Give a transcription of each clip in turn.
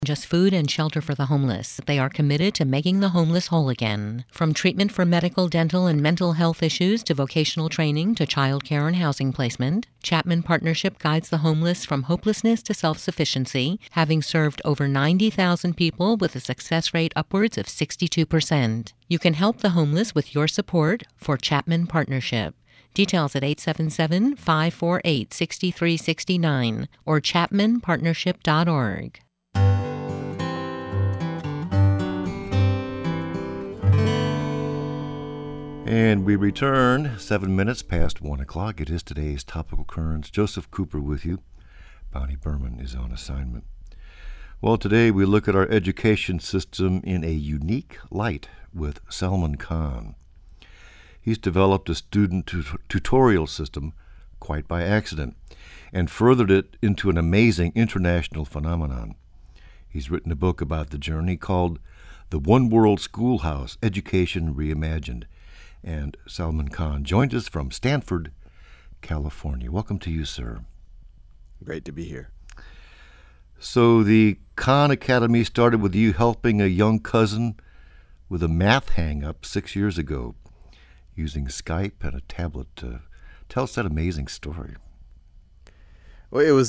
Just food and shelter for the homeless. They are committed to making the homeless whole again. From treatment for medical, dental, and mental health issues to vocational training to child care and housing placement, Chapman Partnership guides the homeless from hopelessness to self-sufficiency, having served over 90,000 people with a success rate upwards of 62%. You can help the homeless with your support for Chapman Partnership. Details at 877-548-6369 or chapmanpartnership.org. And we return 7 minutes past 1 o'clock. It is today's Topical Currents. Joseph Cooper with you. Bonnie Berman is on assignment. Well, today we look at our education system in a unique light with Salman Khan. He's developed a student tutorial system quite by accident and furthered it into an amazing international phenomenon. He's written a book about the journey called The One World Schoolhouse, Education Reimagined. And Salman Khan joined us from Stanford, California. Welcome to you, sir. Great to be here. So the Khan Academy started with you helping a young cousin with a math hang-up 6 years ago using Skype and a tablet. Tell us that amazing story. Well, it was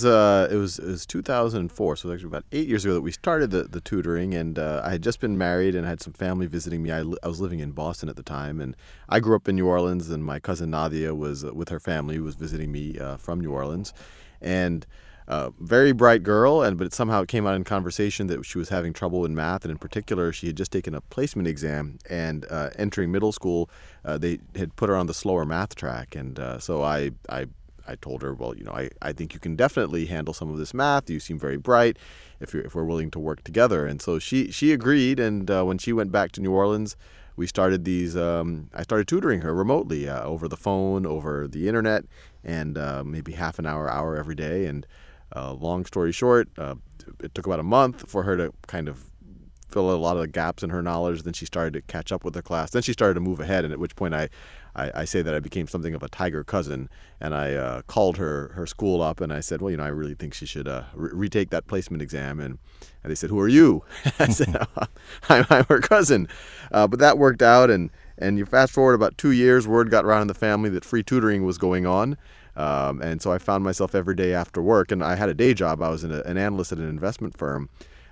2004, so it was actually about 8 years ago that we started the tutoring, and I had just been married and had some family visiting me. I was living in Boston at the time, and I grew up in New Orleans, and my cousin Nadia was with her family, was visiting me from New Orleans, and very bright girl, but it somehow came out in conversation that she was having trouble in math, and in particular, she had just taken a placement exam, and entering middle school, they had put her on the slower math track, and so I told her, well, I think you can definitely handle some of this math. You seem very bright if we're willing to work together. And so she agreed. And when she went back to New Orleans, we started these. I started tutoring her remotely over the phone, over the internet, and maybe half an hour every day. And long story short, it took about a month for her to kind of fill a lot of the gaps in her knowledge. Then she started to catch up with the class. Then she started to move ahead, and at which point I say that I became something of a tiger cousin, and I called her school up, and I said, well, I really think she should retake that placement exam. And they said, who are you? I said, I'm her cousin. But that worked out, and you fast forward about 2 years, word got around in the family that free tutoring was going on. And so I found myself every day after work, and I had a day job. I was an analyst at an investment firm.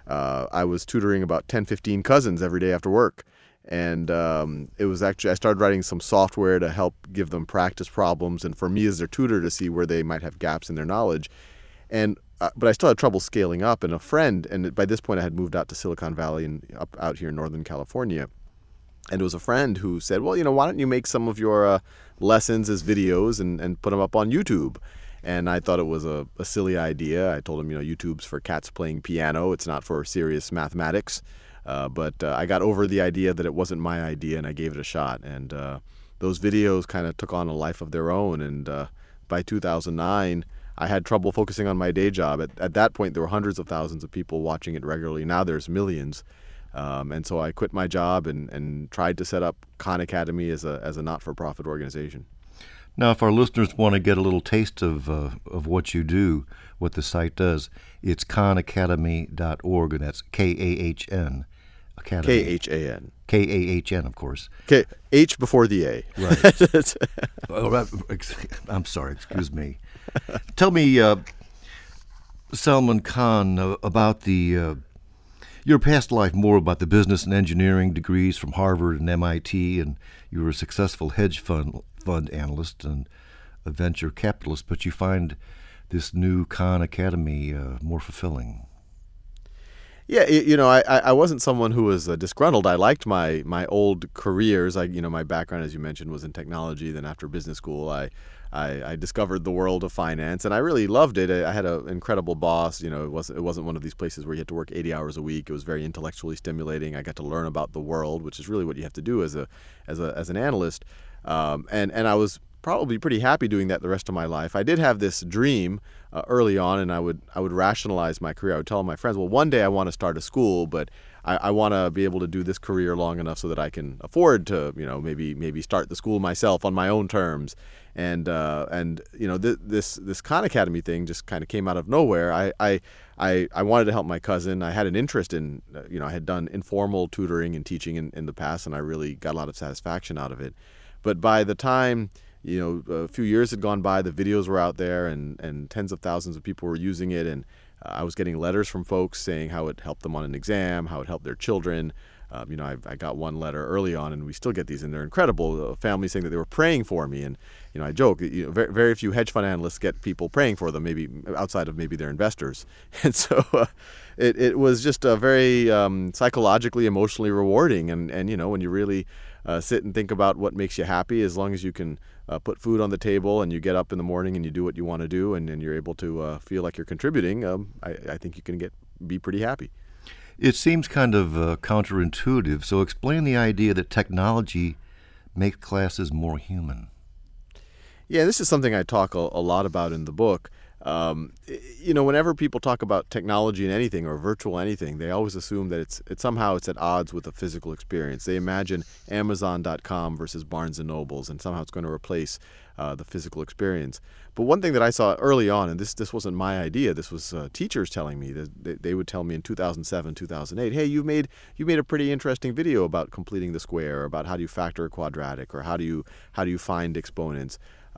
I was tutoring about 10, 15 cousins every day after work. And it was actually, I started writing some software to help give them practice problems, and for me as their tutor to see where they might have gaps in their knowledge. And but I still had trouble scaling up. And a friend, and by this point I had moved out to Silicon Valley and out here in Northern California. And it was a friend who said, well, why don't you make some of your lessons as videos and put them up on YouTube? And I thought it was a silly idea. I told him, YouTube's for cats playing piano. It's not for serious mathematics. But I got over the idea that it wasn't my idea, and I gave it a shot. And those videos kind of took on a life of their own. And by 2009, I had trouble focusing on my day job. At that point, there were hundreds of thousands of people watching it regularly. Now there's millions. And so I quit my job and tried to set up Khan Academy as a not-for-profit organization. Now, if our listeners want to get a little taste of what you do, what the site does, it's khanacademy.org, and that's K-A-H-N. Academy. K-H-A-N. K-A-H-N, of course. H before the A. Right. I'm sorry, excuse me. Tell me, Salman Khan, about your past life, more about the business and engineering degrees from Harvard and MIT, and you were a successful hedge fund analyst and a venture capitalist, but you find this new Khan Academy more fulfilling. Yeah, I wasn't someone who was disgruntled. I liked my old careers. My background, as you mentioned, was in technology. Then after business school, I discovered the world of finance, and I really loved it. I had an incredible boss. It wasn't one of these places where you had to work 80 hours a week. It was very intellectually stimulating. I got to learn about the world, which is really what you have to do as an analyst. And I was probably pretty happy doing that the rest of my life. I did have this dream early on, and I would rationalize my career. I would tell my friends, well, one day I want to start a school, but I want to be able to do this career long enough so that I can afford to, maybe start the school myself on my own terms. And this Khan Academy thing just kind of came out of nowhere. I wanted to help my cousin. I had an interest in, I had done informal tutoring and teaching in the past, and I really got a lot of satisfaction out of it. But by the time, a few years had gone by, the videos were out there, and tens of thousands of people were using it, and I was getting letters from folks saying how it helped them on an exam, how it helped their children. I got one letter early on, and we still get these, and they're incredible. Families saying that they were praying for me, and I joke, very, very few hedge fund analysts get people praying for them, maybe outside of maybe their investors, and so it was just a very psychologically, emotionally rewarding, and when you really sit and think about what makes you happy, as long as you can put food on the table and you get up in the morning and you do what you want to do, and you're able to feel like you're contributing, I think you can be pretty happy. It seems kind of counterintuitive, so explain the idea that technology makes classes more human. Yeah, this is something I talk a lot about in the book. Whenever people talk about technology in anything or virtual anything, they always assume that it's somehow at odds with a physical experience. They imagine Amazon.com versus Barnes & Nobles, and somehow it's going to replace the physical experience. But one thing that I saw early on, and this wasn't my idea, this was teachers telling me, that they would tell me in 2007, 2008, hey, you made a pretty interesting video about completing the square, or about how do you factor a quadratic, or how do you find exponents.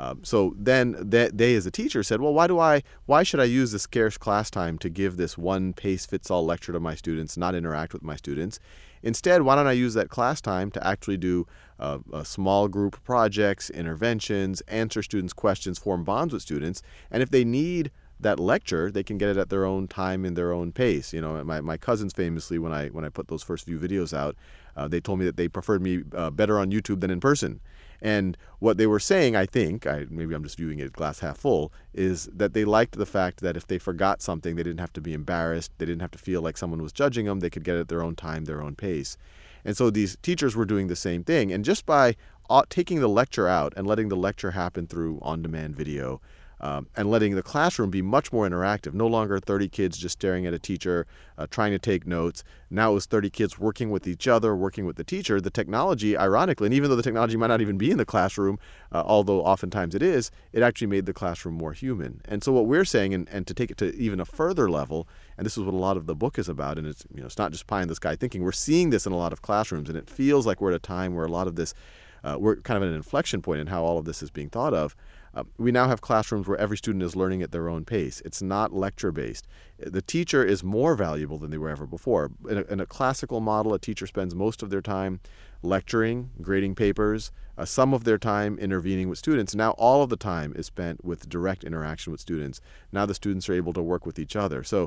So then they, as a teacher, said, well, why should I use the scarce class time to give this one pace-fits-all lecture to my students, not interact with my students? Instead, why don't I use that class time to actually do small group projects, interventions, answer students' questions, form bonds with students, and if they need that lecture, they can get it at their own time in their own pace. My cousins famously, when I put those first few videos out, they told me that they preferred me better on YouTube than in person. And what they were saying, I think, maybe I'm just viewing it glass half full, is that they liked the fact that if they forgot something, they didn't have to be embarrassed. They didn't have to feel like someone was judging them. They could get it at their own time, their own pace. And so these teachers were doing the same thing. And just by taking the lecture out and letting the lecture happen through on-demand video, and letting the classroom be much more interactive. No longer 30 kids just staring at a teacher, trying to take notes. Now it was 30 kids working with each other, working with the teacher. The technology, ironically, and even though the technology might not even be in the classroom, although oftentimes it is, it actually made the classroom more human. And so what we're saying, and to take it to even a further level, and this is what a lot of the book is about, and it's not just pie in the sky thinking. We're seeing this in a lot of classrooms, and it feels like we're at a time where a lot of this, we're kind of at an inflection point in how all of this is being thought of. We now have classrooms where every student is learning at their own pace. It's not lecture-based. The teacher is more valuable than they were ever before. In a classical model, a teacher spends most of their time lecturing, grading papers, some of their time intervening with students. Now all of the time is spent with direct interaction with students. Now the students are able to work with each other. So,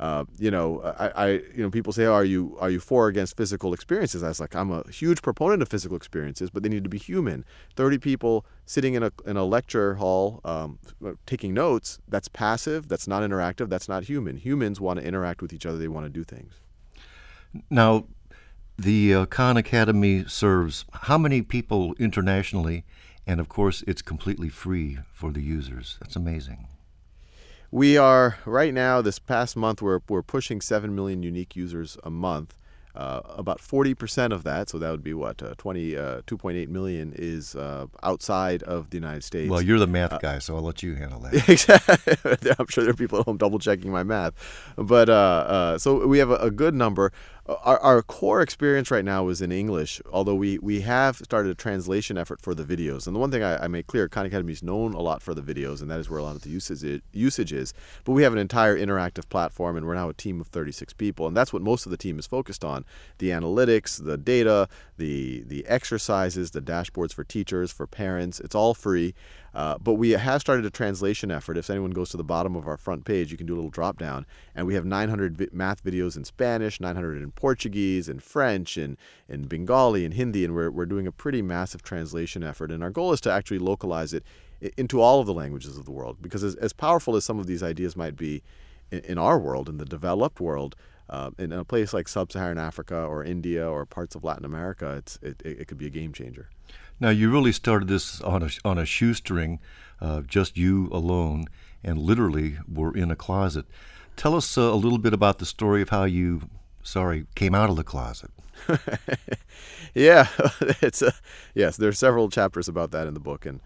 people say, are you for or against physical experiences? I was like, I'm a huge proponent of physical experiences, but they need to be human. 30 people sitting in a lecture hall taking notes, that's passive, that's not interactive, that's not human. Humans want to interact with each other. They want to do things. Now, the Khan Academy serves how many people internationally? And, of course, it's completely free for the users. That's amazing. We are, right now, this past month, we're pushing 7 million unique users a month. About 40% of that, so that would be what, 2.8 million is outside of the United States. Well, you're the math guy, so I'll let you handle that. Exactly. I'm sure there are people at home double-checking my math. But so we have a good number. Our core experience right now is in English, although we have started a translation effort for the videos. And the one thing I make clear, Khan Academy is known a lot for the videos, and that is where a lot of the usage is. But we have an entire interactive platform, and we're now a team of 36 people. And that's what most of the team is focused on. The analytics, the data, the exercises, the dashboards for teachers, for parents. It's all free. But we have started a translation effort. If anyone goes to the bottom of our front page, you can do a little drop down. And we have 900 math videos in Spanish, 900 in Portuguese, and French, and in Bengali, and Hindi. And we're doing a pretty massive translation effort. And our goal is to actually localize it into all of the languages of the world. Because as powerful as some of these ideas might be in our world, in the developed world, in a place like sub-Saharan Africa or India or parts of Latin America, it could be a game changer. Now, you really started this on a shoestring, just you alone, and literally were in a closet. Tell us a little bit about the story of how you, came out of the closet. Yeah, yes. There are several chapters about that in the book, and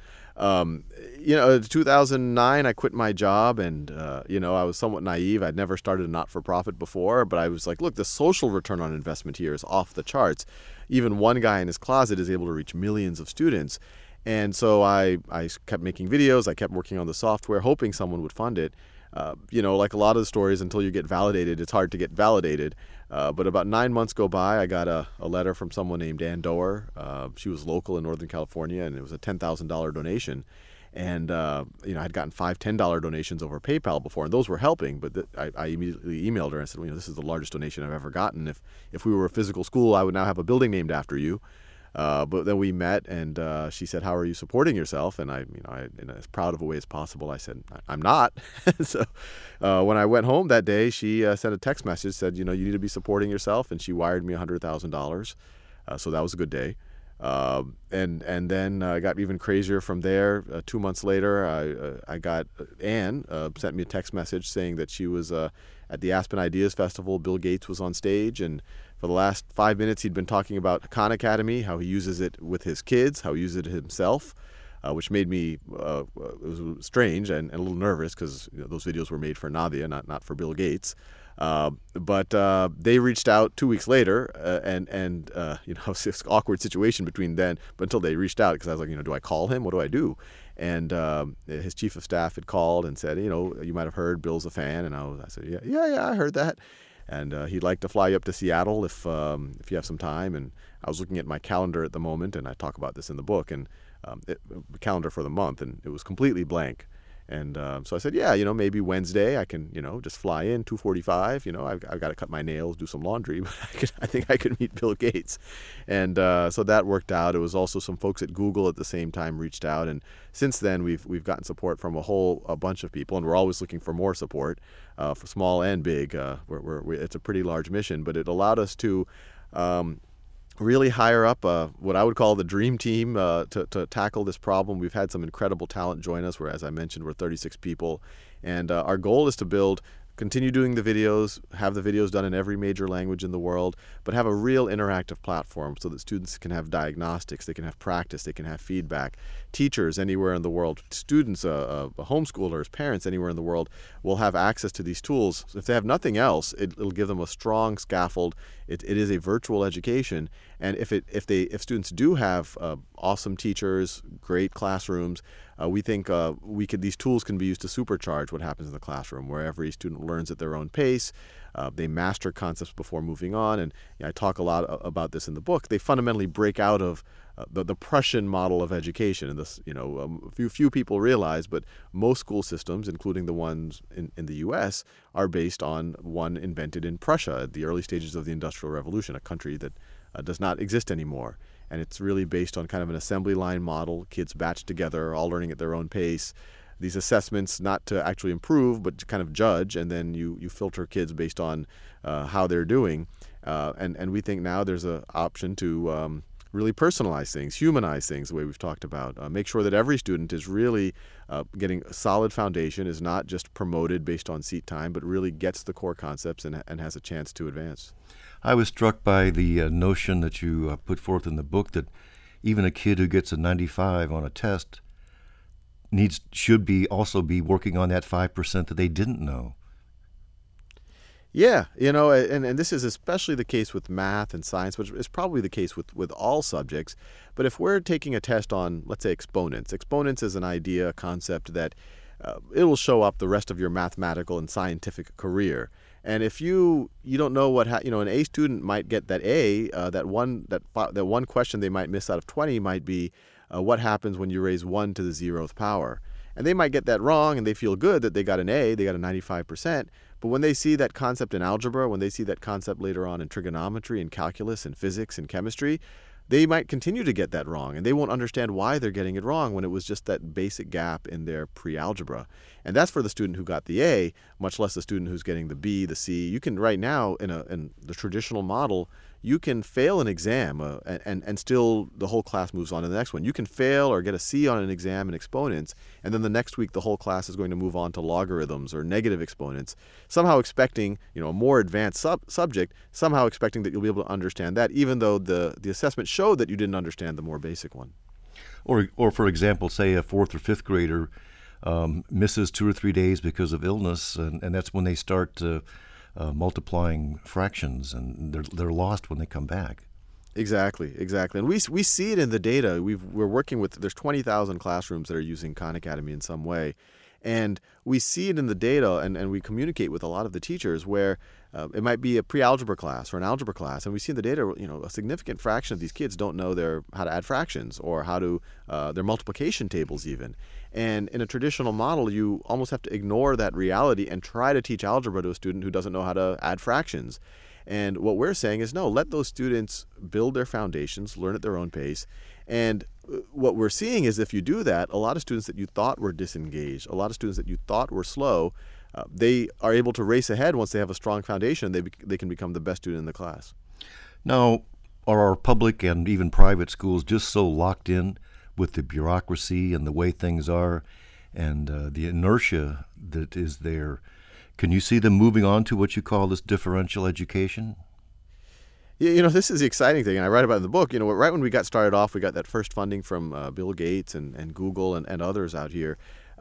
2009, I quit my job, and I was somewhat naive. I'd never started a not-for-profit before, but I was like, look, the social return on investment here is off the charts. Even one guy in his closet is able to reach millions of students, and so I kept making videos. I kept working on the software, hoping someone would fund it. Like a lot of the stories, until you get validated, it's hard to get validated. But about 9 months go by, I got a letter from someone named Ann Doer. She was local in Northern California, and it was a $10,000 donation. And, I'd gotten $5, $10 donations over PayPal before, and those were helping. But I immediately emailed her and said, this is the largest donation I've ever gotten. If we were a physical school, I would now have a building named after you. But then we met, and she said, "How are you supporting yourself?" And I, in as proud of a way as possible, I said, "I'm not." So when I went home that day, she sent a text message, said, "You need to be supporting yourself," and she wired me $100,000. So that was a good day. And then I got even crazier from there. 2 months later, I got Anne sent me a text message saying that she was at the Aspen Ideas Festival. Bill Gates was on stage, and for the last 5 minutes, he'd been talking about Khan Academy, how he uses it with his kids, how he uses it himself, which made me it was strange and a little nervous because those videos were made for Nadia, not for Bill Gates. But they reached out 2 weeks later, and it was this awkward situation between then, but until they reached out, because I was like, do I call him? What do I do? And his chief of staff had called and said, you might have heard Bill's a fan, and I said, yeah, I heard that. And he'd like to fly you up to Seattle if you have some time. And I was looking at my calendar at the moment, and I talk about this in the book, and calendar for the month, and it was completely blank. And so I said, maybe Wednesday I can, just fly in 2:45. I've got to cut my nails, do some laundry, but I think I could meet Bill Gates. And so that worked out. It was also some folks at Google at the same time reached out, and since then we've gotten support from a bunch of people, and we're always looking for more support, for small and big. It's a pretty large mission, but it allowed us to really hire up what I would call the dream team to tackle this problem. We've had some incredible talent join us, where, as I mentioned, we're 36 people. And our goal is to continue doing the videos, have the videos done in every major language in the world, but have a real interactive platform so that students can have diagnostics, they can have practice, they can have feedback. Teachers anywhere in the world, students, homeschoolers, parents anywhere in the world will have access to these tools. So if they have nothing else, it'll give them a strong scaffold. It is a virtual education, and if students do have awesome teachers, great classrooms, we think these tools can be used to supercharge what happens in the classroom, where every student learns at their own pace. They master concepts before moving on, and I talk a lot about this in the book. They fundamentally break out of the Prussian model of education, and this, few people realize, but most school systems, including the ones in the U.S., are based on one invented in Prussia at the early stages of the Industrial Revolution, a country that does not exist anymore. And it's really based on kind of an assembly line model, kids batched together, all learning at their own pace. These assessments not to actually improve, but to kind of judge, and then you filter kids based on how they're doing. And we think now there's an option to really personalize things, humanize things the way we've talked about. Make sure that every student is really getting a solid foundation, is not just promoted based on seat time, but really gets the core concepts and has a chance to advance. I was struck by the notion that you put forth in the book that even a kid who gets a 95 on a test should also be working on that 5% that they didn't know. Yeah, and this is especially the case with math and science, which is probably the case with all subjects. But if we're taking a test on, let's say, exponents is an idea, a concept that it will show up the rest of your mathematical and scientific career. And if you don't know an A student might get that A, that one question they might miss out of 20 might be what happens when you raise 1 to the 0th power. And they might get that wrong, and they feel good that they got an A, they got a 95%. But when they see that concept in algebra, when they see that concept later on in trigonometry and calculus and physics and chemistry, they might continue to get that wrong, and they won't understand why they're getting it wrong when it was just that basic gap in their pre-algebra. And that's for the student who got the A, much less the student who's getting the B, the C. You can right now, in the traditional model, you can fail an exam and still the whole class moves on to the next one. You can fail or get a C on an exam in exponents, and then the next week the whole class is going to move on to logarithms or negative exponents, somehow expecting a more advanced subject, somehow expecting that you'll be able to understand that, even though the assessment showed that you didn't understand the more basic one. Or for example, say a fourth or fifth grader misses 2 or 3 days because of illness, and that's when they start multiplying fractions, and they're lost when they come back. Exactly. And we see it in the data. We're working with, there's 20,000 classrooms that are using Khan Academy in some way. And we see it in the data, and we communicate with a lot of the teachers where it might be a pre-algebra class or an algebra class, and we see in the data, a significant fraction of these kids don't know how to add fractions or how to their multiplication tables even. And in a traditional model, you almost have to ignore that reality and try to teach algebra to a student who doesn't know how to add fractions. And what we're saying is, no, let those students build their foundations, learn at their own pace. And what we're seeing is if you do that, a lot of students that you thought were disengaged, a lot of students that you thought were slow, they are able to race ahead once they have a strong foundation. They can become the best student in the class. Now, are our public and even private schools just so locked in with the bureaucracy and the way things are and the inertia that is there? Can you see them moving on to what you call this differential education? This is the exciting thing, and I write about it in the book. Right when we got started off, we got that first funding from Bill Gates and Google and others out here.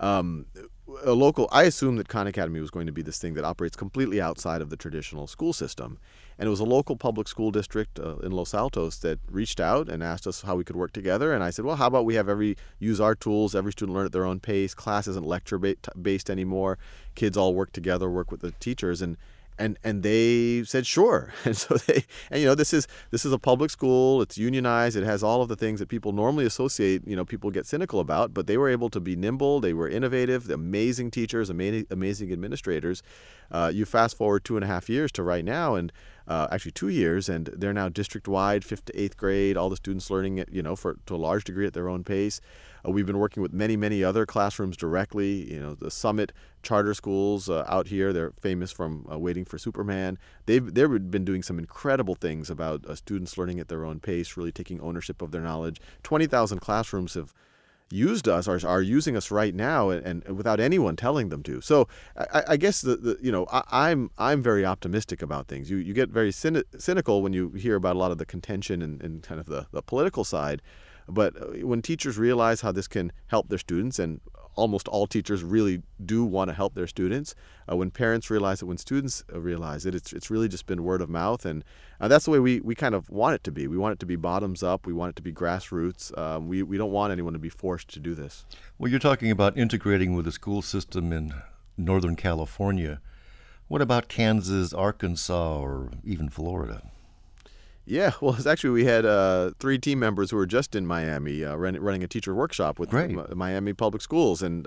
I assumed that Khan Academy was going to be this thing that operates completely outside of the traditional school system. And it was a local public school district in Los Altos that reached out and asked us how we could work together. And I said, well, how about we use our tools, every student learn at their own pace, class isn't lecture-based anymore, kids all work together, work with the teachers. And they said sure, and so this is a public school. It's unionized. It has all of the things that people normally associate. People get cynical about, but they were able to be nimble. They were innovative. Amazing teachers, amazing administrators. You fast forward 2.5 years to right now, and actually 2 years, and they're now district-wide, 5th to 8th grade. All the students learning it, to a large degree at their own pace. We've been working with many, many other classrooms directly. The Summit charter schools out here, they're famous from Waiting for Superman. They've been doing some incredible things about students learning at their own pace, really taking ownership of their knowledge. 20,000 classrooms have used us, are using us right now, and without anyone telling them to. So I guess I'm very optimistic about things. You get very cynical when you hear about a lot of the contention and kind of the political side. But when teachers realize how this can help their students, and almost all teachers really do want to help their students, when parents realize it, when students realize it, it's really just been word of mouth. And that's the way we kind of want it to be. We want it to be bottoms up. We want it to be grassroots. We don't want anyone to be forced to do this. Well, you're talking about integrating with the school system in Northern California. What about Kansas, Arkansas, or even Florida? Yeah, well, it's actually, we had 3 team members who were just in Miami running a teacher workshop with Miami Public Schools. And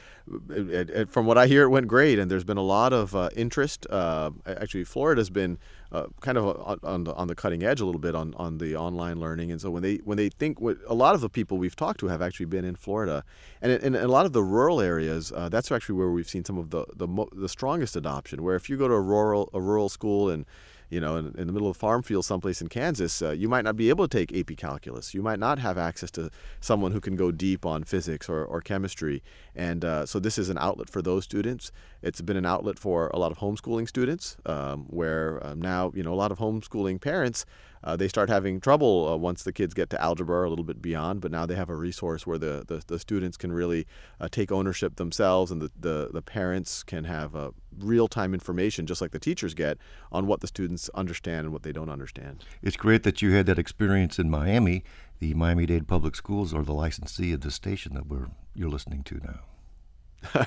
from what I hear, it went great. And there's been a lot of interest. Actually, Florida's been kind of on the cutting edge a little bit on the online learning. And so when they think, a lot of the people we've talked to have actually been in Florida. And in a lot of the rural areas, that's actually where we've seen some of the strongest adoption, where if you go to a rural school and in the middle of a farm field someplace in Kansas, you might not be able to take AP Calculus. You might not have access to someone who can go deep on physics or chemistry. And so this is an outlet for those students. It's been an outlet for a lot of homeschooling students, where now, a lot of homeschooling parents, they start having trouble once the kids get to algebra or a little bit beyond, but now they have a resource where the students can really take ownership themselves, and the parents can have real-time information, just like the teachers get, on what the students understand and what they don't understand. It's great that you had that experience in Miami. The Miami-Dade Public Schools are the licensee of the station that you're listening to now.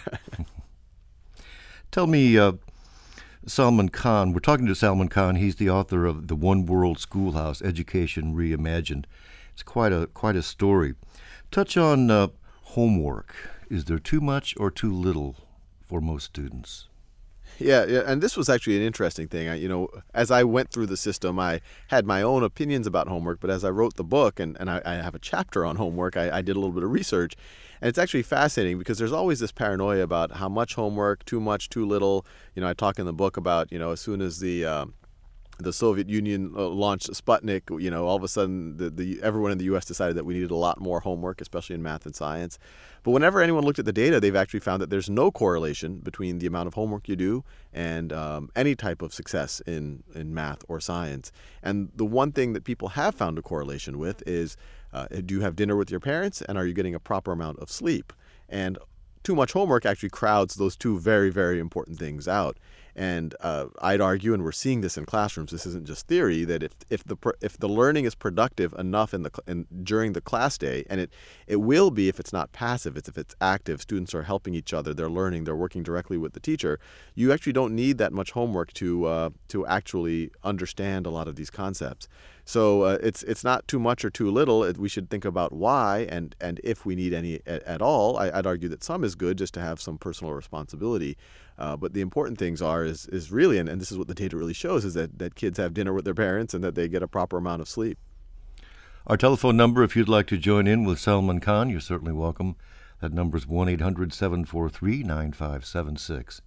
Tell me, Salman Khan, we're talking to Salman Khan. He's the author of The One World Schoolhouse, Education Reimagined. It's quite a story. Touch on homework. Is there too much or too little for most students? Yeah, and this was actually an interesting thing. As I went through the system, I had my own opinions about homework, but as I wrote the book, and I have a chapter on homework, I did a little bit of research, and it's actually fascinating because there's always this paranoia about how much homework, too much, too little. I talk in the book about, as soon as the the Soviet Union launched Sputnik, all of a sudden everyone in the U.S. decided that we needed a lot more homework, especially in math and science. But whenever anyone looked at the data, they've actually found that there's no correlation between the amount of homework you do and any type of success in math or science. And the one thing that people have found a correlation with is, do you have dinner with your parents, and are you getting a proper amount of sleep? And too much homework actually crowds those two very, very important things out. And I'd argue, and we're seeing this in classrooms, this isn't just theory, that if the learning is productive enough during the class day, and it will be if it's not passive, if it's active, students are helping each other, they're learning, they're working directly with the teacher, you actually don't need that much homework to actually understand a lot of these concepts. So it's not too much or too little. We should think about why, and if we need any at all. I'd argue that some is good, just to have some personal responsibility. But the important things is really, and this is what the data really shows, is that kids have dinner with their parents and that they get a proper amount of sleep. Our telephone number, if you'd like to join in with Salman Khan, you're certainly welcome. That number is 1-800-743-9576,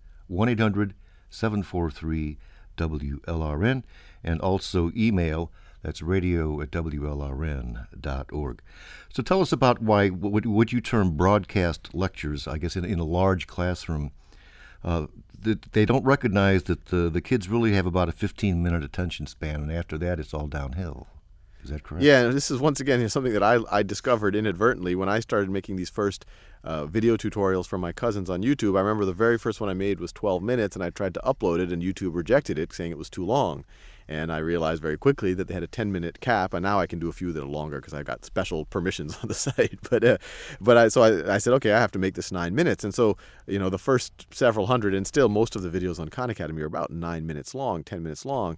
1-800-743-WLRN, and also email. That's radio@WLRN.org. So tell us about why what you term broadcast lectures, I guess, in a large classroom. They don't recognize that the kids really have about a 15-minute attention span, and after that it's all downhill. Is that correct? Yeah, this is once again something that I discovered inadvertently when I started making these first video tutorials for my cousins on YouTube. I remember the very first one I made was 12 minutes, and I tried to upload it, and YouTube rejected it, saying it was too long. And I realized very quickly that they had a 10-minute cap, and now I can do a few that are longer because I got special permissions on the site. So I said, okay, I have to make this 9 minutes. And so, the first several hundred, and still most of the videos on Khan Academy are about 9 minutes long, 10 minutes long.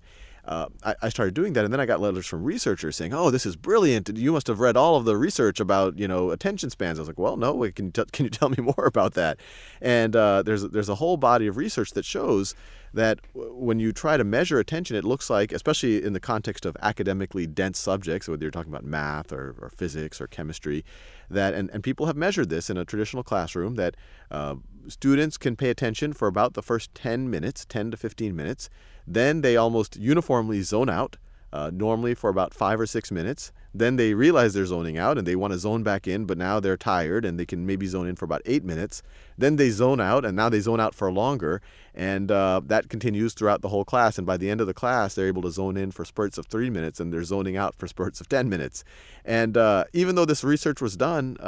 I started doing that, and then I got letters from researchers saying, "Oh, this is brilliant! You must have read all of the research about attention spans." I was like, "Well, no. Can you tell me more about that?" And there's a whole body of research that shows that when you try to measure attention, it looks like, especially in the context of academically dense subjects, whether you're talking about math or physics or chemistry, that and people have measured this in a traditional classroom, that students can pay attention for about the first 10 to 15 minutes. Then they almost uniformly zone out, normally for about 5 or 6 minutes. Then they realize they're zoning out and they want to zone back in, but now they're tired and they can maybe zone in for about 8 minutes. Then they zone out, and now they zone out for longer, and that continues throughout the whole class. And by the end of the class, they're able to zone in for spurts of 3 minutes, and they're zoning out for spurts of 10 minutes. And even though this research was done,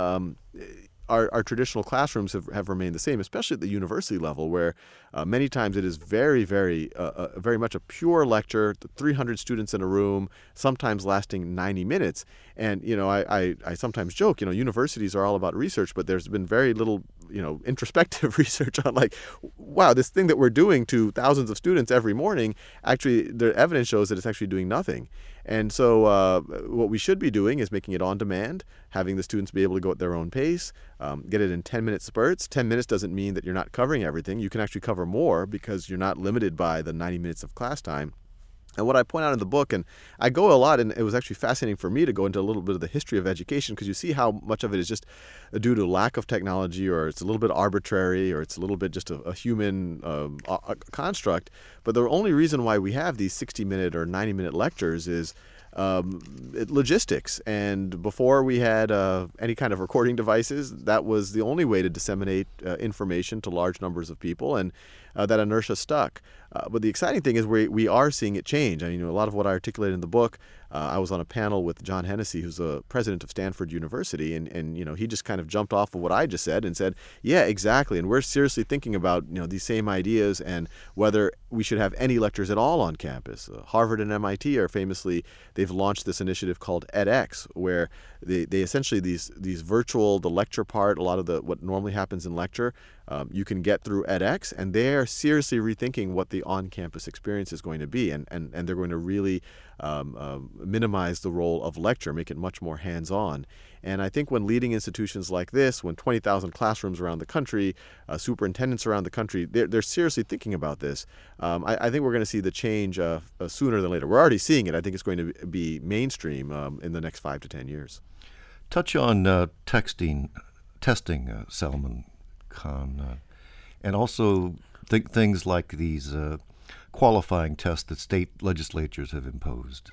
our traditional classrooms have remained the same, especially at the university level, where many times it is very, very, very much a pure lecture, 300 students in a room, sometimes lasting 90 minutes. And, I sometimes joke, universities are all about research, but there's been very little, introspective research on wow, this thing that we're doing to thousands of students every morning, actually, the evidence shows that it's actually doing nothing. And so what we should be doing is making it on demand, having the students be able to go at their own pace, get it in 10-minute spurts. 10 minutes doesn't mean that you're not covering everything. You can actually cover more because you're not limited by the 90 minutes of class time. And what I point out in the book, and I go a lot, and it was actually fascinating for me to go into a little bit of the history of education, because you see how much of it is just due to lack of technology, or it's a little bit arbitrary, or it's a little bit just a human construct. But the only reason why we have these 60-minute or 90-minute lectures is logistics. And before we had any kind of recording devices, that was the only way to disseminate information to large numbers of people, and that inertia stuck. But the exciting thing is we are seeing it change. I mean, a lot of what I articulated in the book, I was on a panel with John Hennessy, who's the president of Stanford University, and he just kind of jumped off of what I just said and said, yeah, exactly. And we're seriously thinking about these same ideas and whether we should have any lectures at all on campus. Harvard and MIT are famously, they've launched this initiative called edX, where they essentially these virtual, the lecture part, a lot of what normally happens in lecture, you can get through edX, and they're seriously rethinking what the on-campus experience is going to be, and they're going to really minimize the role of lecture, make it much more hands-on. And I think when leading institutions like this, when 20,000 classrooms around the country, superintendents around the country, they're seriously thinking about this, I think we're going to see the change sooner than later. We're already seeing it. I think it's going to be mainstream in the next 5 to 10 years. Touch on testing, Salman Khan, and also things like these qualifying tests that state legislatures have imposed.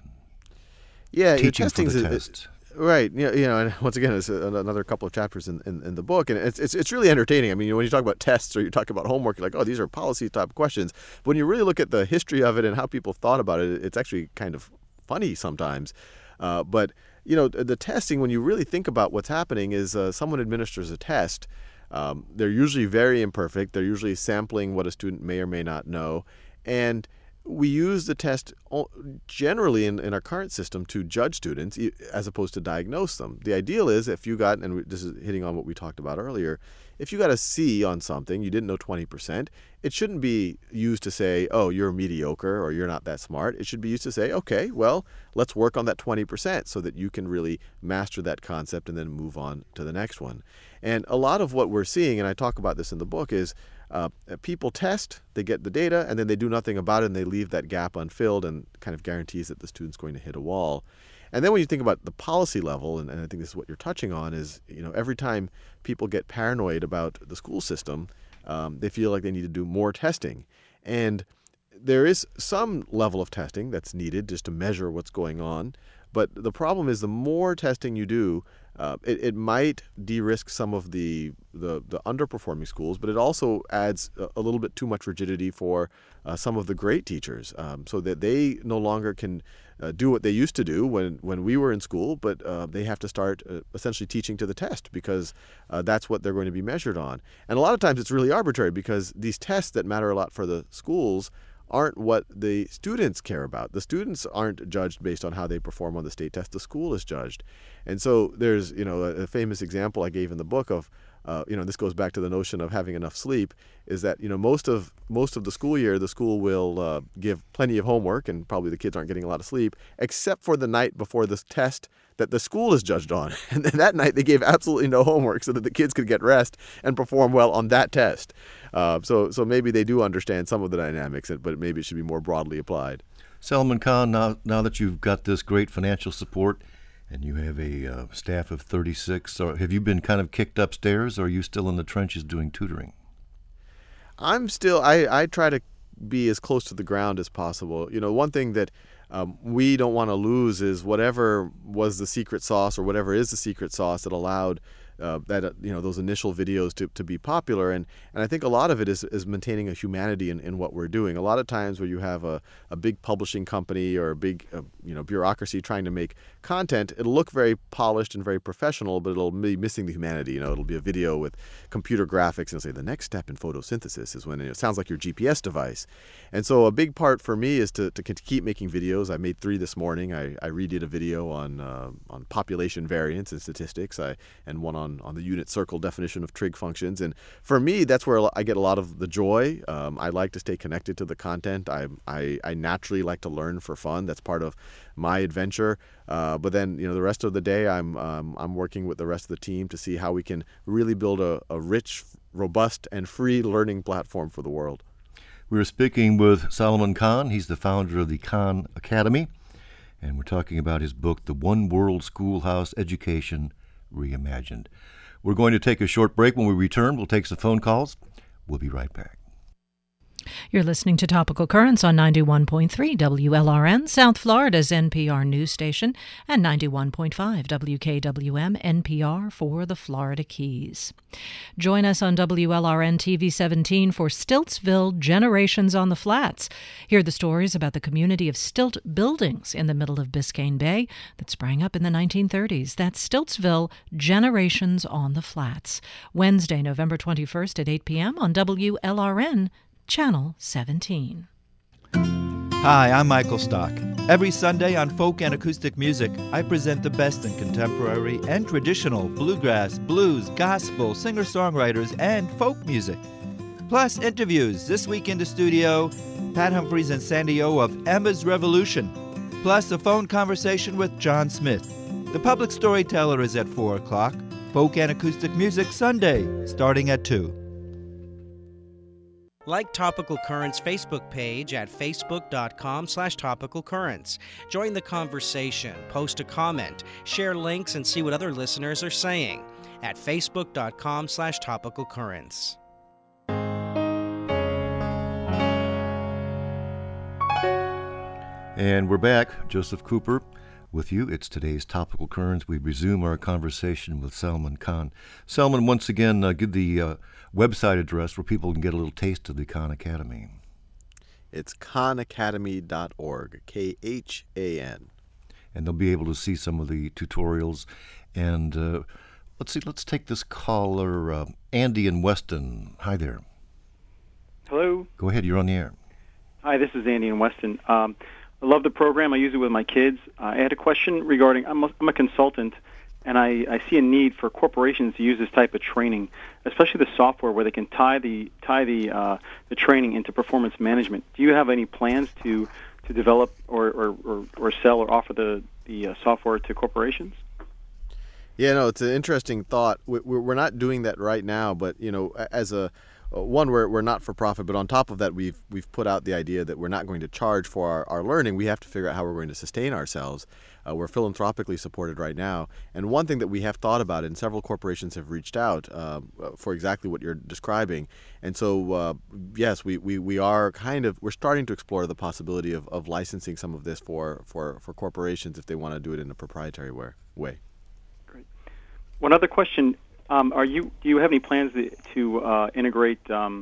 Yeah, Teaching for testing's the test. Right. And once again, it's another couple of chapters in the book, and it's really entertaining. I mean, when you talk about tests or you talk about homework, you're like, oh, these are policy type questions. But when you really look at the history of it and how people thought about it, it's actually kind of funny sometimes. But the testing, when you really think about what's happening, is someone administers a test. They're usually very imperfect. They're usually sampling what a student may or may not know, and we use the test generally in our current system to judge students as opposed to diagnose them. The ideal is if you got, and this is hitting on what we talked about earlier, if you got a C on something, you didn't know 20%, it shouldn't be used to say, oh, you're mediocre or you're not that smart. It should be used to say, okay, well, let's work on that 20% so that you can really master that concept and then move on to the next one. And a lot of what we're seeing, and I talk about this in the book, is people test, they get the data, and then they do nothing about it, and they leave that gap unfilled and kind of guarantees that the student's going to hit a wall. And then when you think about the policy level, and I think this is what you're touching on, is every time people get paranoid about the school system, they feel like they need to do more testing. And there is some level of testing that's needed just to measure what's going on. But the problem is the more testing you do, it might de-risk some of the underperforming schools, but it also adds a little bit too much rigidity for some of the great teachers, so that they no longer can do what they used to do when we were in school, but they have to start essentially teaching to the test because that's what they're going to be measured on. And a lot of times it's really arbitrary because these tests that matter a lot for the schools aren't what the students care about. The students aren't judged based on how they perform on the state test. The school is judged. And so there's, a famous example I gave in the book of, this goes back to the notion of having enough sleep, is that, most of the school year, the school will give plenty of homework and probably the kids aren't getting a lot of sleep, except for the night before this test that the school is judged on. And then that night they gave absolutely no homework so that the kids could get rest and perform well on that test. So maybe they do understand some of the dynamics, but maybe it should be more broadly applied. Salman Khan, now that you've got this great financial support and you have a staff of 36, have you been kind of kicked upstairs, or are you still in the trenches doing tutoring? I'm still, I try to be as close to the ground as possible. One thing that we don't want to lose is whatever was the secret sauce or whatever is the secret sauce that allowed those initial videos to be popular, and I think a lot of it is maintaining a humanity in what we're doing. A lot of times where you have a big publishing company or a big bureaucracy trying to make content, it'll look very polished and very professional, but it'll be missing the humanity. It'll be a video with computer graphics and say the next step in photosynthesis is when it sounds like your GPS device. And so a big part for me is to keep making videos. I made 3 this morning. I redid a video on population variance and statistics, and one on the unit circle definition of trig functions. And for me, that's where I get a lot of the joy. I like to stay connected to the content. I naturally like to learn for fun. That's part of my adventure. But then, the rest of the day, I'm working with the rest of the team to see how we can really build a rich, robust, and free learning platform for the world. We're speaking with Salman Khan. He's the founder of the Khan Academy, and we're talking about his book, The One World Schoolhouse Education Reimagined. We're going to take a short break. When we return, we'll take some phone calls. We'll be right back. You're listening to Topical Currents on 91.3 WLRN, South Florida's NPR news station, and 91.5 WKWM NPR for the Florida Keys. Join us on WLRN TV 17 for Stiltsville Generations on the Flats. Hear the stories about the community of stilt buildings in the middle of Biscayne Bay that sprang up in the 1930s. That's Stiltsville Generations on the Flats. Wednesday, November 21st at 8 p.m. on WLRN Channel 17. Hi, I'm Michael Stock. Every Sunday on Folk and Acoustic Music, I present the best in contemporary and traditional bluegrass, blues, gospel, singer-songwriters, and folk music. Plus interviews. This week in the studio, Pat Humphries and Sandy O of Emma's Revolution. Plus a phone conversation with John Smith. The Public Storyteller is at 4 o'clock. Folk and Acoustic Music Sunday, starting at 2. Like Topical Currents' Facebook page at facebook.com/topicalcurrents. Join the conversation, post a comment, share links, and see what other listeners are saying at facebook.com/topicalcurrents. And we're back. Joseph Cooper with you. It's today's Topical Currents. We resume our conversation with Salman Khan. Salman, once again, give the website address where people can get a little taste of the Khan Academy. It's khanacademy.org, Khan. And they'll be able to see some of the tutorials. And let's take this caller, Andy in Weston. Hi there. Hello. Go ahead, you're on the air. Hi, this is Andy in Weston. I love the program. I use it with my kids. I had a question regarding, I'm a consultant, and I see a need for corporations to use this type of training, especially the software where they can tie the training into performance management. Do you have any plans to develop or sell or offer the software to corporations? Yeah, no, it's an interesting thought. We're not doing that right now, but as a one, we're not for profit, but on top of that, we've put out the idea that we're not going to charge for our learning. We have to figure out how we're going to sustain ourselves. We're philanthropically supported right now, and one thing that we have thought about, and several corporations have reached out for exactly what you're describing. And so, yes, we are we're starting to explore the possibility of licensing some of this for corporations if they want to do it in a proprietary way. Great. One other question. Do you have any plans to integrate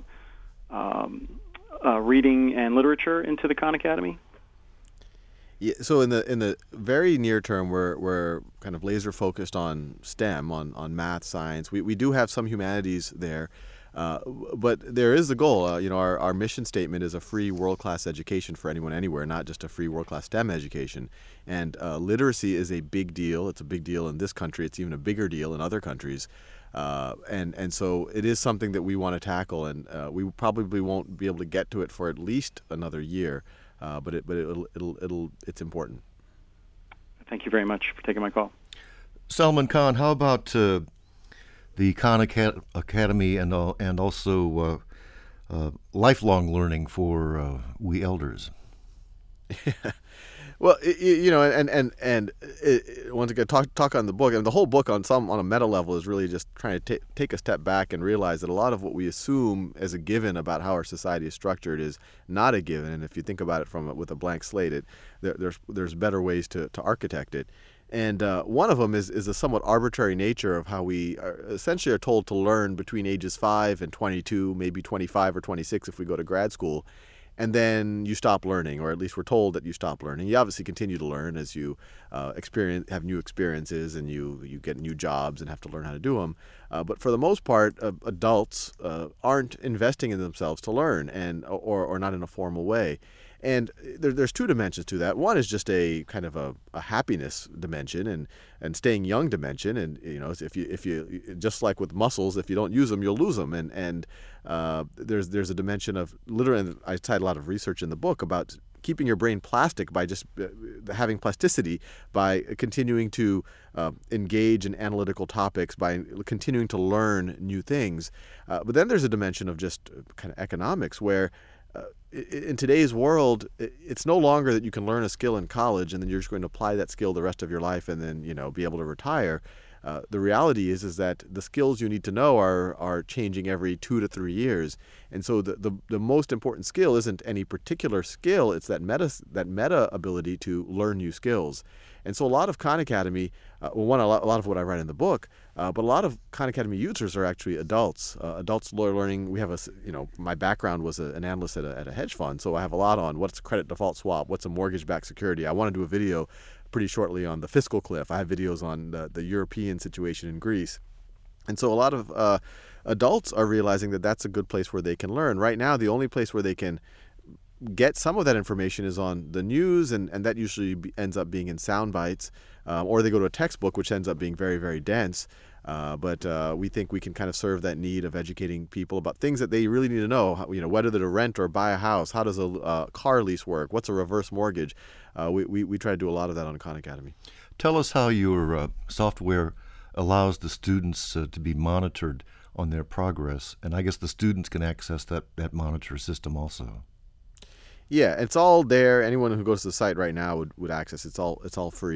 reading and literature into the Khan Academy? Yeah, so in the very near term, we're kind of laser focused on STEM, on math, science. We do have some humanities there, but there is a goal. Our mission statement is a free world-class education for anyone, anywhere, not just a free world-class STEM education. And literacy is a big deal. It's a big deal in this country. It's even a bigger deal in other countries. And so it is something that we want to tackle, and we probably won't be able to get to it for at least another year. But it's important. Thank you very much for taking my call. Salman Khan, how about the Khan Academy and also lifelong learning for we elders? Well, once again, talk on the book, and the whole book on a meta level is really just trying to take a step back and realize that a lot of what we assume as a given about how our society is structured is not a given. And if you think about it with a blank slate, there's better ways to architect it. And one of them is a somewhat arbitrary nature of how we essentially are told to learn between ages 5 and 22, maybe 25 or 26 if we go to grad school. And then you stop learning, or at least we're told that you stop learning. You obviously continue to learn as you have new experiences and you get new jobs and have to learn how to do them. But for the most part, adults aren't investing in themselves to learn, or not in a formal way. And there's two dimensions to that. One is just a kind of a happiness dimension and staying young dimension. And if you just like with muscles, if you don't use them, you'll lose them. And there's a dimension of literally. And I cite a lot of research in the book about keeping your brain plastic by just having plasticity, by continuing to engage in analytical topics, by continuing to learn new things. But then there's a dimension of just kind of economics where. In today's world, it's no longer that you can learn a skill in college and then you're just going to apply that skill the rest of your life and then be able to retire. The reality is that the skills you need to know are changing every 2 to 3 years, and so the most important skill isn't any particular skill; it's that meta ability to learn new skills. And so a lot of Khan Academy, a lot of what I write in the book, but a lot of Khan Academy users are actually adults. Adults learning. We have my background was an analyst at a hedge fund, so I have a lot on what's a credit default swap, what's a mortgage-backed security. I want to do a video pretty shortly on the fiscal cliff. I have videos on the European situation in Greece. And so a lot of adults are realizing that that's a good place where they can learn. Right now, the only place where they can get some of that information is on the news, and that usually ends up being in sound bites, or they go to a textbook, which ends up being very, very dense. But we think we can kind of serve that need of educating people about things that they really need to know. Whether to rent or buy a house, how does a car lease work, what's a reverse mortgage. We try to do a lot of that on Khan Academy. Tell us how your software allows the students to be monitored on their progress, and I guess the students can access that monitor system also. Yeah, it's all there. Anyone who goes to the site right now would access. It's all free.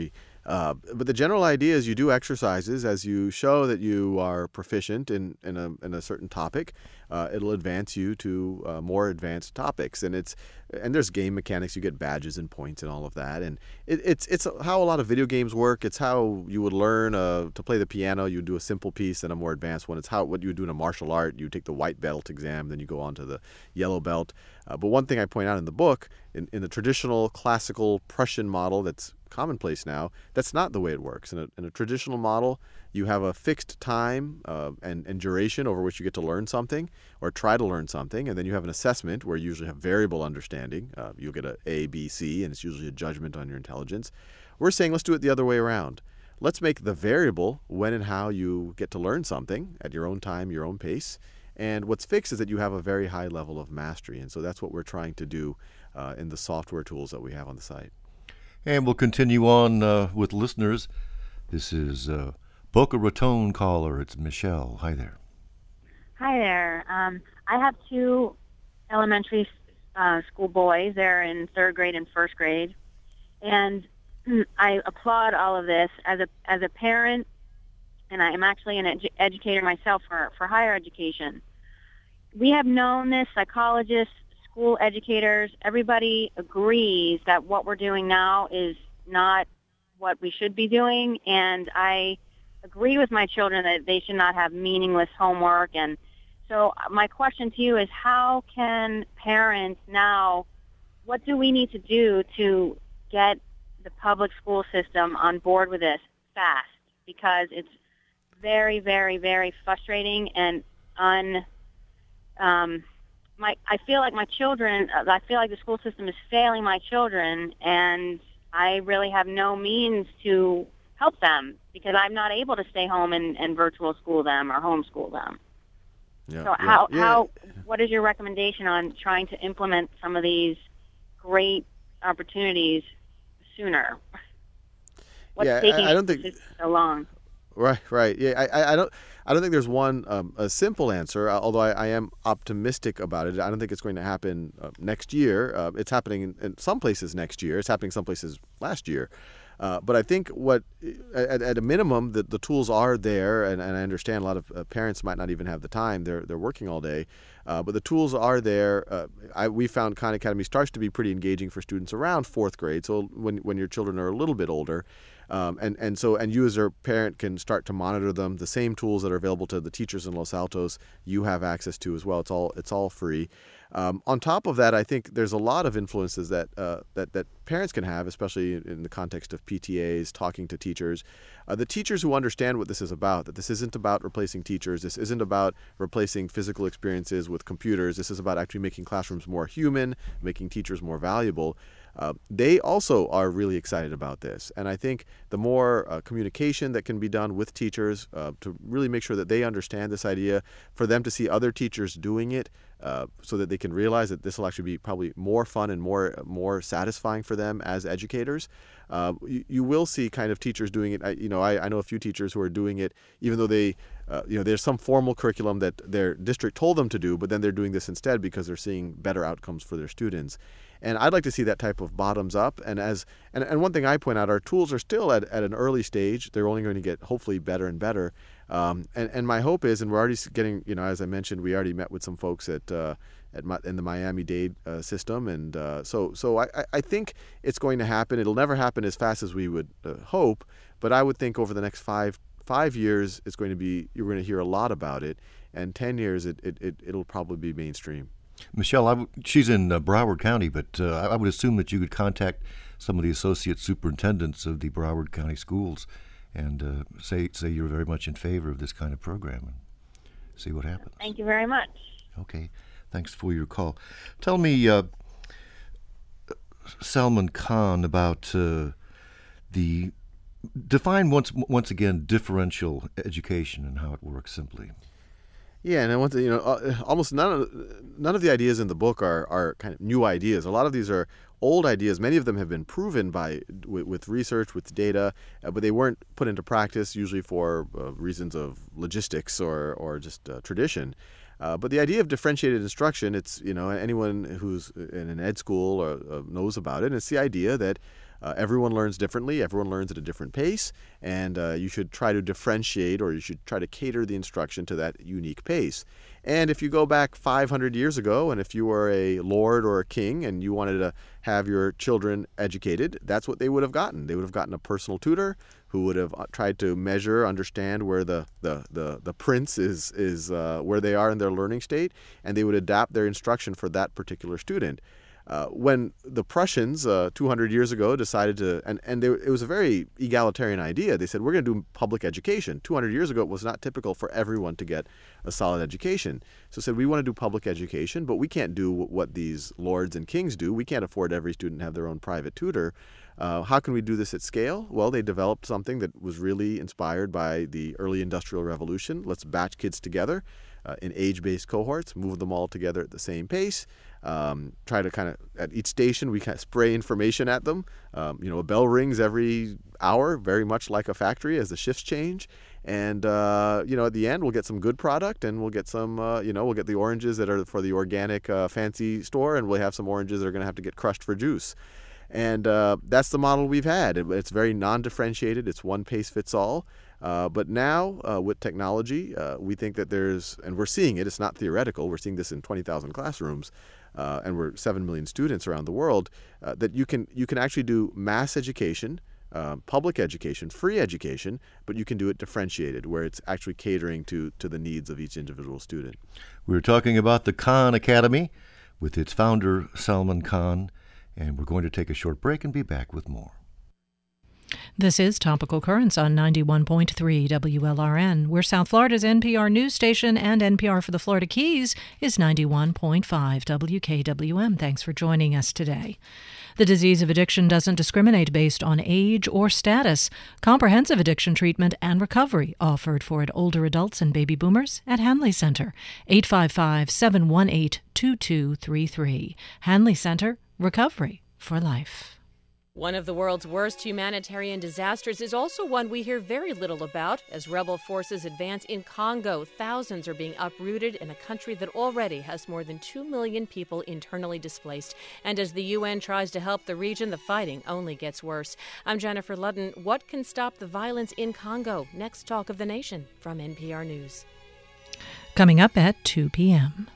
But the general idea is you do exercises as you show that you are proficient in a certain topic. It'll advance you to more advanced topics, and there's game mechanics. You get badges and points and all of that, and it's how a lot of video games work. It's how you would learn to play the piano. You do a simple piece and a more advanced one. It's what you would do in a martial art. You take the white belt exam, then you go on to the yellow belt. But one thing I point out in the book, in the traditional classical Prussian model that's commonplace now, that's not the way it works. In a traditional model, you have a fixed time and duration over which you get to learn something or try to learn something, and then you have an assessment where you usually have variable understanding. You'll get a A, B, C, and it's usually a judgment on your intelligence. We're saying let's do it the other way around. Let's make the variable when and how you get to learn something at your own time, your own pace. And what's fixed is that you have a very high level of mastery. And so that's what we're trying to do in the software tools that we have on the site. And we'll continue on with listeners. This is Boca Raton caller. It's Michelle. Hi there. Hi there. I have two elementary school boys. They're in third grade and first grade. And I applaud all of this. As a parent, and I am actually an educator myself for higher education, we have known this, psychologists, school educators, everybody agrees that what we're doing now is not what we should be doing, and I agree with my children that they should not have meaningless homework. And so my question to you is, how can parents now, what do we need to do to get the public school system on board with this fast? Because it's very, very, very frustrating and I feel like my children, I feel like the school system is failing my children, and I really have no means to help them because I'm not able to stay home and virtual school them or homeschool them. Yeah, so how what is your recommendation on trying to implement some of these great opportunities sooner? What's taking I don't think so long? Right. Yeah, I don't think there's one a simple answer. Although I am optimistic about it. I don't think it's going to happen next year. It's happening in some places next year. It's happening some places last year. But I think at a minimum, the tools are there, and I understand a lot of parents might not even have the time. They're working all day, but the tools are there. We found Khan Academy starts to be pretty engaging for students around fourth grade. So when your children are a little bit older. And you as a parent can start to monitor them. The same tools that are available to the teachers in Los Altos, you have access to as well. It's all free. On top of that, I think there's a lot of influences that parents can have, especially in the context of PTAs, talking to teachers. The teachers who understand what this is about, that this isn't about replacing teachers, this isn't about replacing physical experiences with computers, this is about actually making classrooms more human, making teachers more valuable. They also are really excited about this. And I think the more communication that can be done with teachers to really make sure that they understand this idea, for them to see other teachers doing it so that they can realize that this will actually be probably more fun and more satisfying for them as educators. You will see kind of teachers doing it. I know a few teachers who are doing it even though there's some formal curriculum that their district told them to do, but then they're doing this instead because they're seeing better outcomes for their students. And I'd like to see that type of bottoms up. And one thing I point out, our tools are still at an early stage. They're only going to get hopefully better and better. And my hope is, and we're already getting, as I mentioned, we already met with some folks in the Miami-Dade system, and so I think it's going to happen. It'll never happen as fast as we would hope, but I would think over the next five years, it's going to be, you're going to hear a lot about it, and 10 years, it'll probably be mainstream. Michelle, she's in Broward County, but I would assume that you could contact some of the associate superintendents of the Broward County schools and say you're very much in favor of this kind of program and see what happens. Thank you very much. Okay. Thanks for your call. Tell me, Salman Khan, about define once again differential education and how it works simply. Yeah, and I want to, almost none of the ideas in the book are kind of new ideas. A lot of these are old ideas. Many of them have been proven with research, with data, but they weren't put into practice usually for reasons of logistics or just tradition. But the idea of differentiated instruction, it's, anyone who's in an ed school or knows about it. And it's the idea that Everyone learns differently. Everyone learns at a different pace, and you should try to differentiate, or you should try to cater the instruction to that unique pace. And if you go back 500 years ago, and if you were a lord or a king and you wanted to have your children educated, that's what they would have gotten. They would have gotten a personal tutor who would have tried to measure, understand where the prince is where they are in their learning state, and they would adapt their instruction for that particular student. When the Prussians 200 years ago decided to, it was a very egalitarian idea. They said, we're going to do public education. 200 years ago, it was not typical for everyone to get a solid education. So said, we want to do public education, but we can't do what these lords and kings do. We can't afford every student to have their own private tutor. How can we do this at scale? Well, they developed something that was really inspired by the early Industrial Revolution. Let's batch kids together in age-based cohorts, move them all together at the same pace. Try to kind of, at each station, we kind of spray information at them. A bell rings every hour, very much like a factory as the shifts change. And, at the end, we'll get some good product, and we'll get some, we'll get the oranges that are for the organic fancy store, and we'll have some oranges that are going to have to get crushed for juice. And that's the model we've had. It's very non-differentiated. It's one pace fits all. But now, with technology, we think that and we're seeing it, it's not theoretical, we're seeing this in 20,000 classrooms, and we're 7 million students around the world, that you can actually do mass education, public education, free education, but you can do it differentiated, where it's actually catering to the needs of each individual student. We're talking about the Khan Academy with its founder, Salman Khan, and we're going to take a short break and be back with more. This is Topical Currents on 91.3 WLRN. We're South Florida's NPR news station, and NPR for the Florida Keys is 91.5 WKWM. Thanks for joining us today. The disease of addiction doesn't discriminate based on age or status. Comprehensive addiction treatment and recovery offered for older adults and baby boomers at Hanley Center. 855-718-2233. Hanley Center, recovery for life. One of the world's worst humanitarian disasters is also one we hear very little about. As rebel forces advance in Congo, thousands are being uprooted in a country that already has more than 2 million people internally displaced. And as the UN tries to help the region, the fighting only gets worse. I'm Jennifer Ludden. What can stop the violence in Congo? Next Talk of the Nation from NPR News. Coming up at 2 p.m.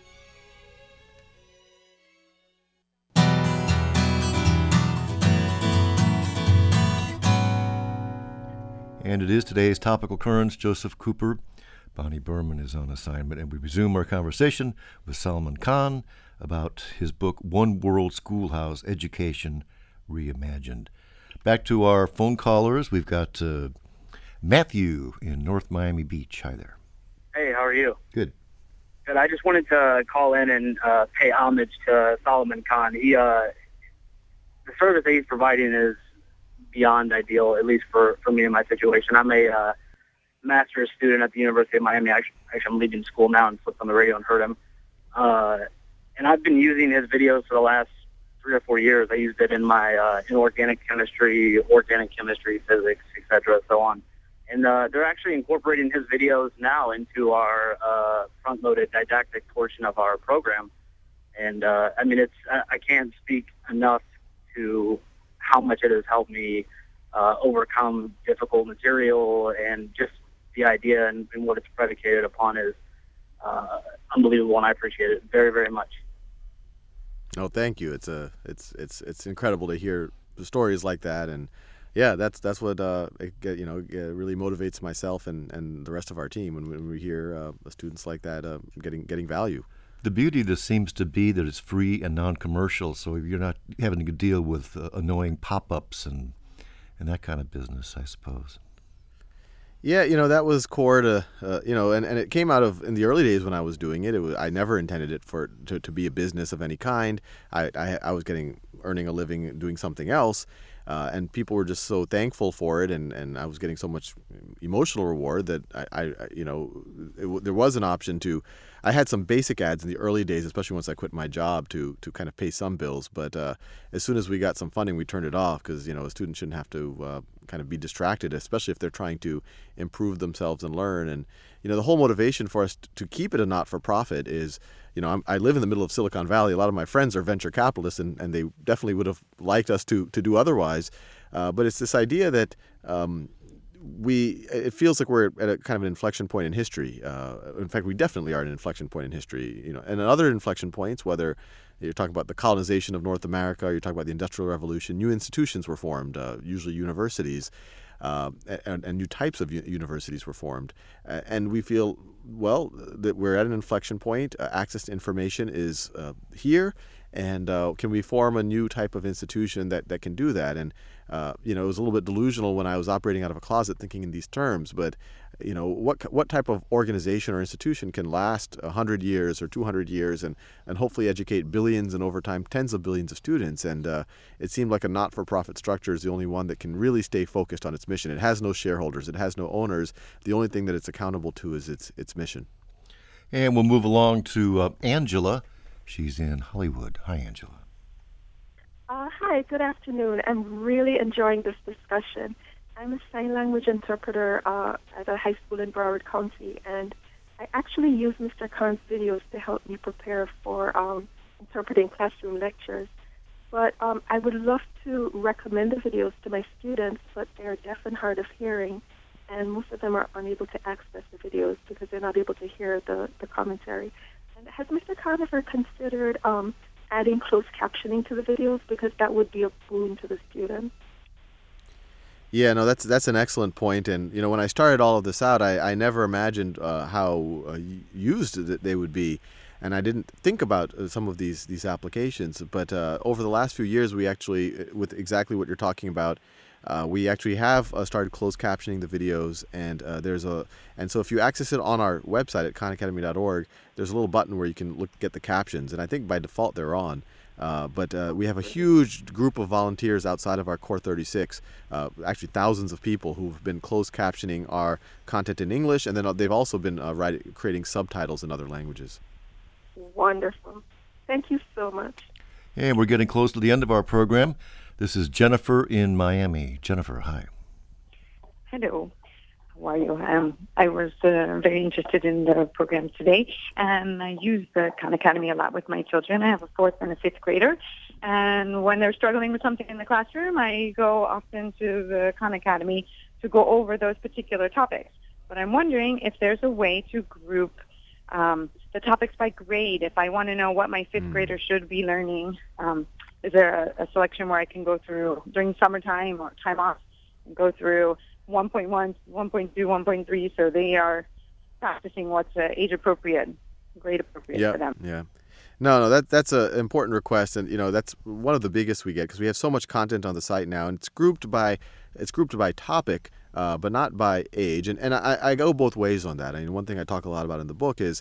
And it is today's Topical Currents. Joseph Cooper. Bonnie Berman is on assignment, and we resume our conversation with Salman Khan about his book, One World Schoolhouse Education Reimagined. Back to our phone callers. We've got Matthew in North Miami Beach. Hi there. Hey, how are you? Good. Good. I just wanted to call in and pay homage to Salman Khan. The service that he's providing is beyond ideal, at least for me in my situation. I'm a master's student at the University of Miami. Actually, I'm leaving school now and flipped on the radio and heard him. And I've been using his videos for the last 3 or 4 years. I used it in my inorganic chemistry, organic chemistry, physics, etc., so on. And they're actually incorporating his videos now into our front-loaded didactic portion of our program. And I can't speak enough to how much it has helped me overcome difficult material, and just the idea and what it's predicated upon is unbelievable, and I appreciate it very, very much. No, thank you. It's incredible to hear stories like that, and yeah, that's what really motivates myself and the rest of our team when we hear students like that getting value. The beauty of this seems to be that it's free and non-commercial, so you're not having to deal with annoying pop-ups and that kind of business, I suppose. Yeah, that was core to, and it came out of, in the early days when I was doing it, I never intended it to be a business of any kind. I was earning a living doing something else, and people were just so thankful for it, and I was getting so much emotional reward that there was an option to I had some basic ads in the early days, especially once I quit my job to kind of pay some bills. But as soon as we got some funding, we turned it off because, a student shouldn't have to kind of be distracted, especially if they're trying to improve themselves and learn. And, the whole motivation for us to keep it a not-for-profit is, I live in the middle of Silicon Valley. A lot of my friends are venture capitalists, and they definitely would have liked us to do otherwise. But it's this idea that it feels like we're at a kind of an inflection point in history. In fact, we definitely are at an inflection point in history. And at other inflection points, whether you're talking about the colonization of North America, or you're talking about the Industrial Revolution, new institutions were formed, usually universities, and new types of universities were formed. And we feel, that we're at an inflection point. Access to information is here. And can we form a new type of institution that can do that? And, it was a little bit delusional when I was operating out of a closet thinking in these terms. But, what type of organization or institution can last 100 years or 200 years and hopefully educate billions and over time tens of billions of students? And it seemed like a not-for-profit structure is the only one that can really stay focused on its mission. It has no shareholders. It has no owners. The only thing that it's accountable to is its mission. And we'll move along to Angela. She's in Hollywood. Hi, Angela. Hi, good afternoon. I'm really enjoying this discussion. I'm a sign language interpreter at a high school in Broward County, and I actually use Mr. Khan's videos to help me prepare for interpreting classroom lectures. But I would love to recommend the videos to my students, but they're deaf and hard of hearing, and most of them are unable to access the videos because they're not able to hear the commentary. And has Mr. Khan ever considered adding closed captioning to the videos, because that would be a boon to the students? Yeah, no, that's an excellent point. And, when I started all of this out, I never imagined how used they would be. And I didn't think about some of these applications. But over the last few years, we actually, with exactly what you're talking about, we actually have started closed captioning the videos, and and so if you access it on our website at khanacademy.org, there's a little button where you can get the captions, and I think by default they're on. But we have a huge group of volunteers outside of our Core 36, actually thousands of people who've been closed captioning our content in English, and then they've also been creating subtitles in other languages. Wonderful. Thank you so much. And we're getting close to the end of our program. This is Jennifer in Miami. Jennifer, hi. Hello. How are you? I was very interested in the program today, and I use the Khan Academy a lot with my children. I have a 4th and a 5th grader, and when they're struggling with something in the classroom, I go often to the Khan Academy to go over those particular topics. But I'm wondering if there's a way to group the topics by grade. If I want to know what my 5th grader should be learning, is there a selection where I can go through during summertime or time off and go through 1.1, 1.2, 1.3, so they are practicing what's age appropriate, grade appropriate for them? Yeah. No, that's an important request, and that's one of the biggest we get, because we have so much content on the site now, and it's grouped by topic, but not by age. And I go both ways on that. I mean, one thing I talk a lot about in the book is,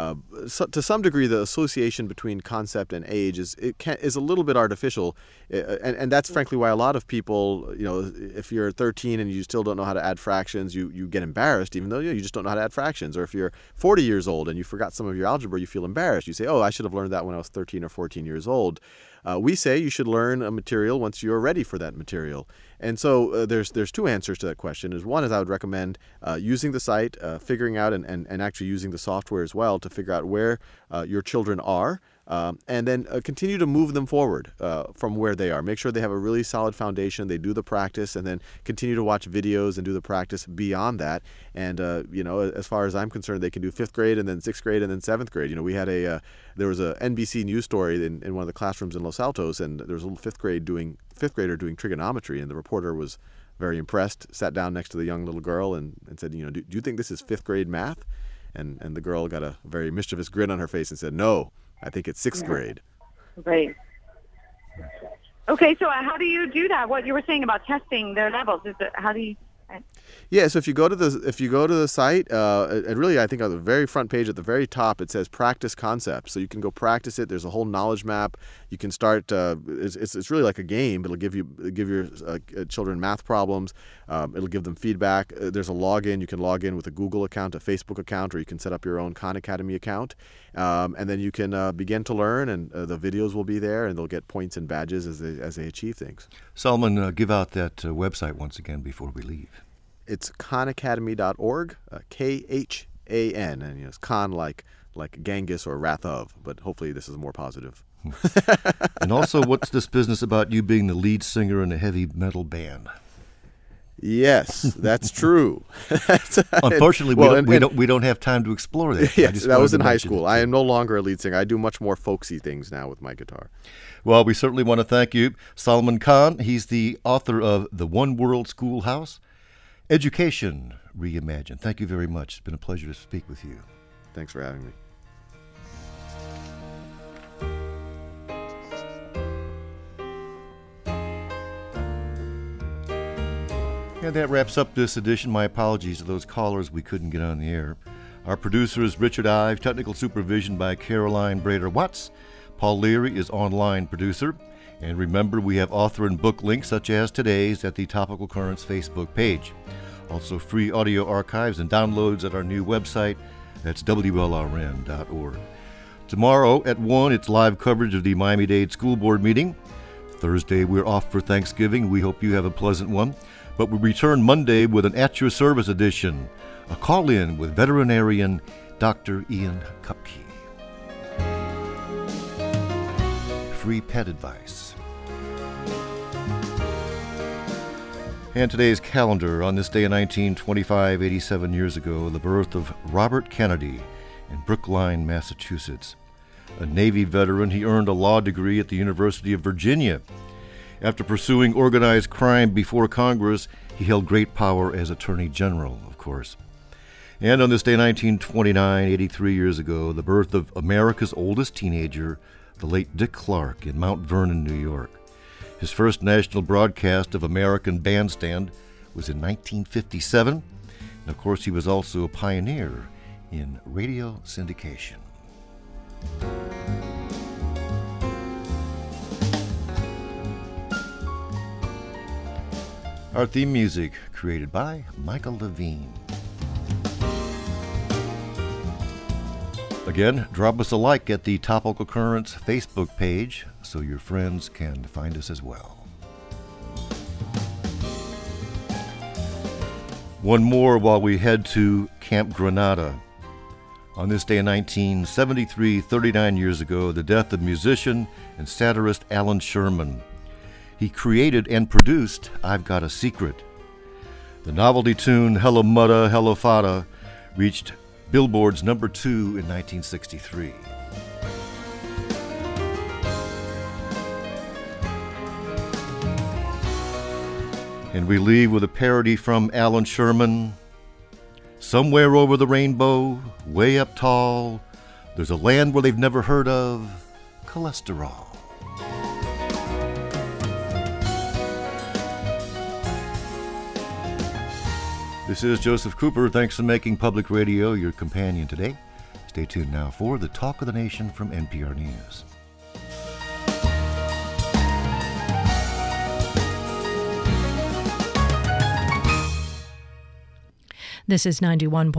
to some degree, the association between concept and age is a little bit artificial, and that's frankly why a lot of people, if you're 13 and you still don't know how to add fractions, you get embarrassed, even though you just don't know how to add fractions. Or if you're 40 years old and you forgot some of your algebra, you feel embarrassed. You say, "Oh, I should have learned that when I was 13 or 14 years old." We say you should learn a material once you're ready for that material. And so there's two answers to that question. One is I would recommend using the site, figuring out and actually using the software as well to figure out where your children are, and then continue to move them forward from where they are. Make sure they have a really solid foundation, they do the practice, and then continue to watch videos and do the practice beyond that. And, as far as I'm concerned, they can do 5th grade and then 6th grade and then 7th grade. We had there was a NBC News story in one of the classrooms in Los Altos, and there was a little 5th grader doing trigonometry, and the reporter was very impressed, sat down next to the young little girl and said, do you think this is 5th grade math? And the girl got a very mischievous grin on her face and said, "No, I think it's 6th grade." Right. Okay, so how do you do that? What you were saying about testing their levels, how do you Yeah, so if you go to the site, and really I think on the very front page at the very top it says practice concepts. So you can go practice it. There's a whole knowledge map. You can start. It's really like a game. It'll give your children math problems. It'll give them feedback. There's a login. You can log in with a Google account, a Facebook account, or you can set up your own Khan Academy account, and then you can begin to learn. And the videos will be there, and they'll get points and badges as they achieve things. Solomon, give out that website once again before we leave. It's khanacademy.org, Khan, and it's Khan like Genghis or Wrath of, but hopefully this is more positive. And also, what's this business about you being the lead singer in a heavy metal band? Yes, that's true. Unfortunately, we don't have time to explore that. Yes, that was in high school. I am no longer a lead singer. I do much more folksy things now with my guitar. Well, we certainly want to thank you, Solomon Khan. He's the author of The One World Schoolhouse, Education Reimagined. Thank you very much. It's been a pleasure to speak with you. Thanks for having me. And that wraps up this edition. My apologies to those callers we couldn't get on the air. Our producer is Richard Ive, technical supervision by Caroline Brader-Watts. Paul Leary is online producer. And remember, we have author and book links such as today's at the Topical Currents Facebook page. Also free audio archives and downloads at our new website. That's WLRN.org. Tomorrow at 1, it's live coverage of the Miami-Dade School Board meeting. Thursday, we're off for Thanksgiving. We hope you have a pleasant one. But we return Monday with an At Your Service edition, a call-in with veterinarian Dr. Ian Kupke. Free pet advice. And today's calendar. On this day in 1925, 87 years ago, the birth of Robert Kennedy in Brookline, Massachusetts. A Navy veteran, he earned a law degree at the University of Virginia. After pursuing organized crime before Congress, he held great power as Attorney General, of course. And on this day, 1929, 83 years ago, the birth of America's oldest teenager, the late Dick Clark, in Mount Vernon, New York. His first national broadcast of American Bandstand was in 1957. And of course, he was also a pioneer in radio syndication. Our theme music created by Michael Levine. Again, drop us a like at the Topical Currents Facebook page so your friends can find us as well. One more while we head to Camp Granada. On this day in 1973, 39 years ago, the death of musician and satirist Alan Sherman. He created and produced I've Got a Secret. The novelty tune Hello Mutta, Hello Fata reached Billboard's number 2 in 1963. And we leave with a parody from Alan Sherman. Somewhere over the rainbow, way up tall, there's a land where they've never heard of cholesterol. This is Joseph Cooper. Thanks for making Public Radio your companion today. Stay tuned now for the Talk of the Nation from NPR News. This is 91.